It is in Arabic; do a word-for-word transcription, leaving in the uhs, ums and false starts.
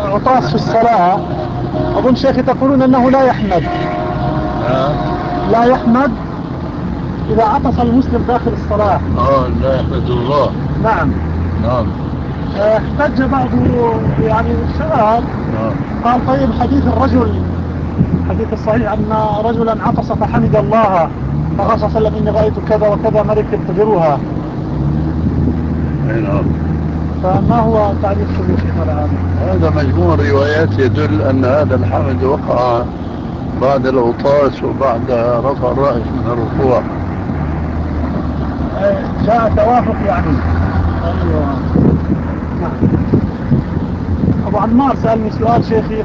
عطاس في الصلاة أظن شيخي تقولون أنه لا يحمد ها؟ لا يحمد إذا عطس المسلم داخل الصلاة. اه لا يحمد الله. نعم. نعم. احتج بعض يعني الشباب نعم. قال طيب حديث الرجل حديث الصحيح أن رجلا عطس فحمد الله فقال صلى الله عليه وسلم إني رأيت كذا وكذا ملك ينتظرها. نعم. فما هو تعليق شيخنا على هذا؟ هذا مجموع روايات يدل أن هذا الحمد وقع بعد العطاس وبعد رفع الرأس من الركوع. جاء توافق يعني. أيوة. نعم. أبو عمار سألني سؤال شيخي